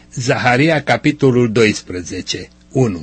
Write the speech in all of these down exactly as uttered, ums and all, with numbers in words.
Zaharia, capitolul doisprezece. unu.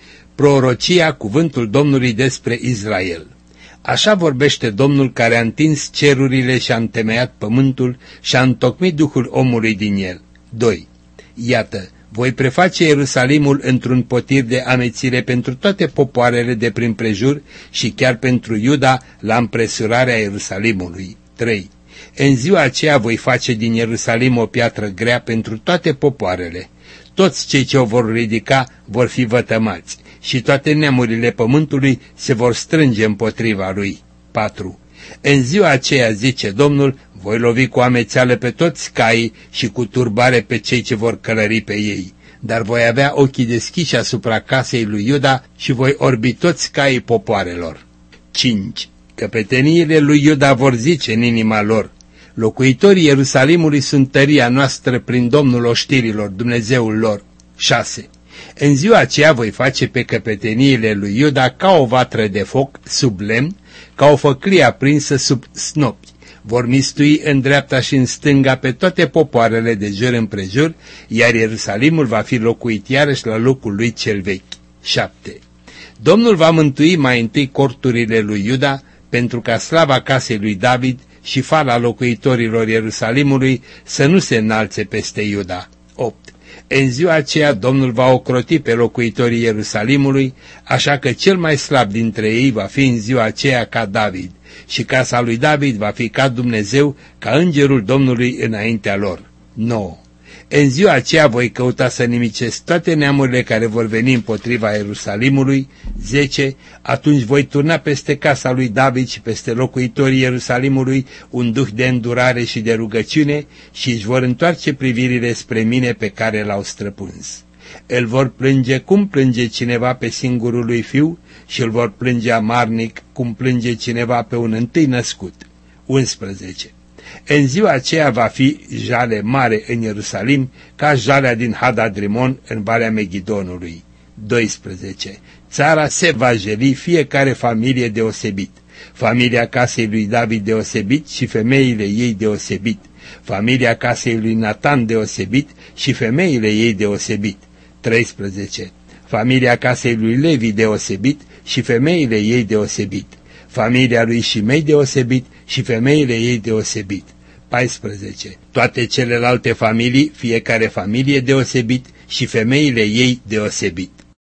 Prorocia, cuvântul Domnului despre Israel. Așa vorbește Domnul care a întins cerurile și a întemeiat pământul și a întocmit Duhul omului din el. doi. Iată, voi preface Ierusalimul într-un potir de amețire pentru toate popoarele de prin prejur și chiar pentru Iuda la împresurarea Ierusalimului. trei. În ziua aceea voi face din Ierusalim o piatră grea pentru toate popoarele. Toți cei ce o vor ridica vor fi vătămați și toate neamurile pământului se vor strânge împotriva lui. patru. În ziua aceea, zice Domnul, voi lovi cu amețeală pe toți caii și cu turbare pe cei ce vor călări pe ei, dar voi avea ochii deschiși asupra casei lui Iuda și voi orbi toți caii popoarelor. cinci. Căpeteniile lui Iuda vor zice în inima lor, locuitorii Ierusalimului sunt tăria noastră prin Domnul oștirilor, Dumnezeul lor. șase. În ziua aceea voi face pe căpeteniile lui Iuda ca o vatră de foc sub lemn, ca o făclie aprinsă sub snopi. Vor mistui în dreapta și în stânga pe toate popoarele de jur împrejur, iar Ierusalimul va fi locuit iarăși la locul lui cel vechi. șapte. Domnul va mântui mai întâi corturile lui Iuda, pentru ca slava casei lui David și fala locuitorilor Ierusalimului să nu se înalțe peste Iuda. opt. În ziua aceea Domnul va ocroti pe locuitorii Ierusalimului, așa că cel mai slab dintre ei va fi în ziua aceea ca David și casa lui David va fi ca Dumnezeu, ca îngerul Domnului înaintea lor. nouă. În ziua aceea voi căuta să nimicesc toate neamurile care vor veni împotriva Ierusalimului. zece. Atunci voi turna peste casa lui David și peste locuitorii Ierusalimului un duh de îndurare și de rugăciune și își vor întoarce privirile spre mine pe care l-au străpuns. Îl vor plânge cum plânge cineva pe singurul lui fiu și îl vor plânge amarnic cum plânge cineva pe un întâi născut. unsprezece. În ziua aceea va fi jale mare în Ierusalim, ca jalea din Hadadrimon în Valea Megidonului. doisprezece. Țara se va jeli fiecare familie deosebit, familia casei lui David deosebit și femeile ei deosebit, familia casei lui Natan deosebit și femeile ei deosebit. treisprezece. Familia casei lui Levi deosebit și femeile ei deosebit, familia lui Shimei deosebit și femeile ei deosebit. paisprezece. Toate celelalte familii, fiecare familie deosebit și femeile ei deosebit.